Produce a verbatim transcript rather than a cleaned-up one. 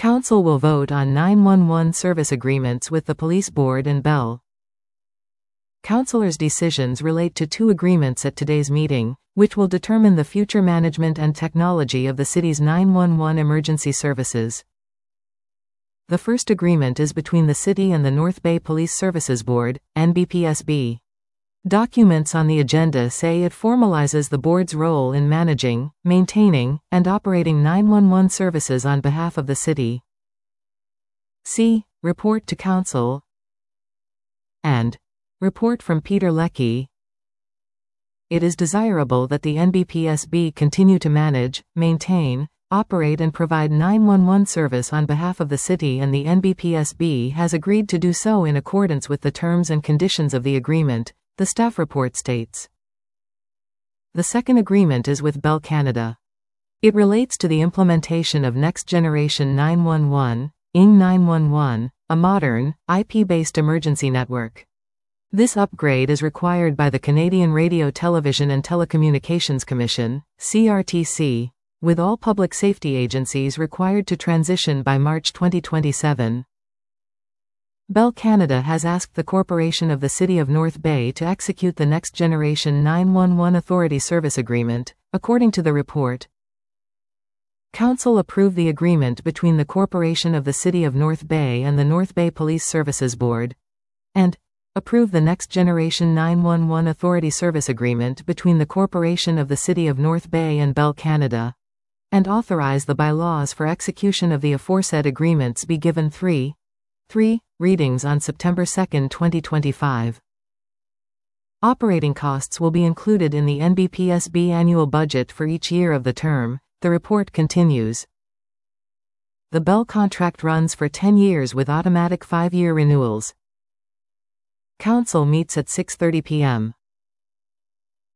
Council will vote on nine one one service agreements with the Police Board and Bell. Councilors' decisions relate to two agreements at today's meeting, which will determine the future management and technology of the city's nine one one emergency services. The first agreement is between the city and the North Bay Police Services Board, N B P S B. Documents on the agenda say it formalizes the board's role in managing, maintaining, and operating nine one one services on behalf of the city. C. Report to Council and Report from Peter Leckie. It is desirable that the N B P S B continue to manage, maintain, operate and provide nine one one service on behalf of the city, and the N B P S B has agreed to do so in accordance with the terms and conditions of the agreement, the staff report states. The second agreement is with Bell Canada. It relates to the implementation of Next Generation nine one one, I N G nine one one, a modern, I P-based emergency network. This upgrade is required by the Canadian Radio, Television and Telecommunications Commission, C R T C, with all public safety agencies required to transition by March twenty twenty-seven. Bell Canada has asked the Corporation of the City of North Bay to execute the Next Generation nine one one Authority Service Agreement, according to the report. Council approved the agreement between the Corporation of the City of North Bay and the North Bay Police Services Board, and approve the Next Generation nine one one Authority Service Agreement between the Corporation of the City of North Bay and Bell Canada, and authorize the bylaws for execution of the aforesaid agreements be given three, three readings on September second, twenty twenty-five. Operating costs will be included in the N B P S B annual budget for each year of the term, the report continues. The Bell contract runs for ten years with automatic five-year renewals. Council meets at six thirty p m